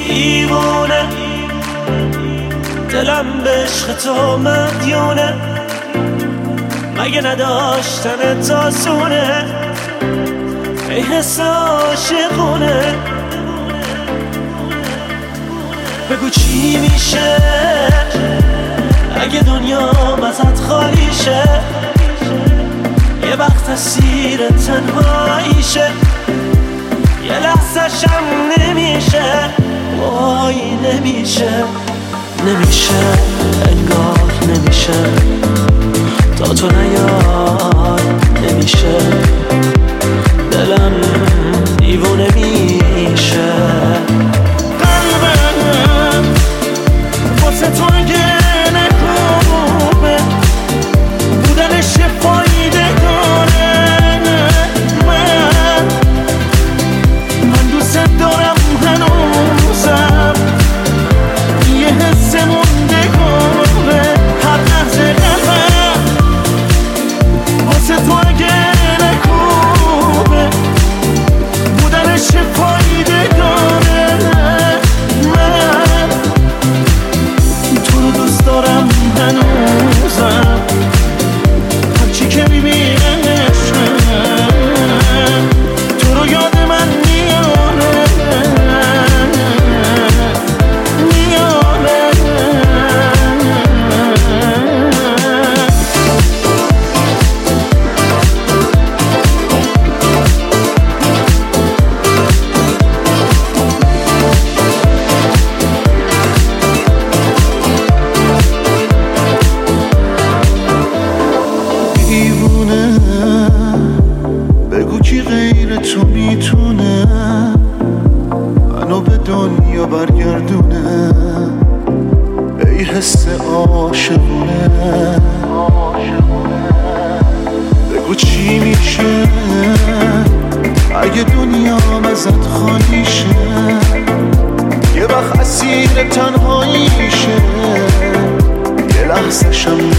دیوونه، دلم به عشق تو مدیونه، مگه نداشتن تاسونه، ای حس عاشقونه. بگو چی میشه اگه دنیا ازت خالی شه، یه وقت اسیر تنهاییشه، یه لحظه شم نمیشه، وای نمیشه، نمیشه انگار نمیشه، تا تو نیای نمیشه، دلم دیوونه میشه. قلبم واسه تو اگه نکوبه بودنش فایده داره، من دوست دارم هنوزم، یه حس موندگاره هر لحظه قلبم واسه تو اگه نکوبه بودنش فایده داره، من تو رو دوست دارم هنوزم، هرچی که میبینمشم تو رو یاد من میاره، میاره. دیوونه، بگو کی غیر تو میتونه منو به دنیا برگردونه، ای حس عاشقونه. بگو چی میشه اگه دنیا ازت خالی شه، یه وقت اسیر تنهاییشه، یه لحظه شم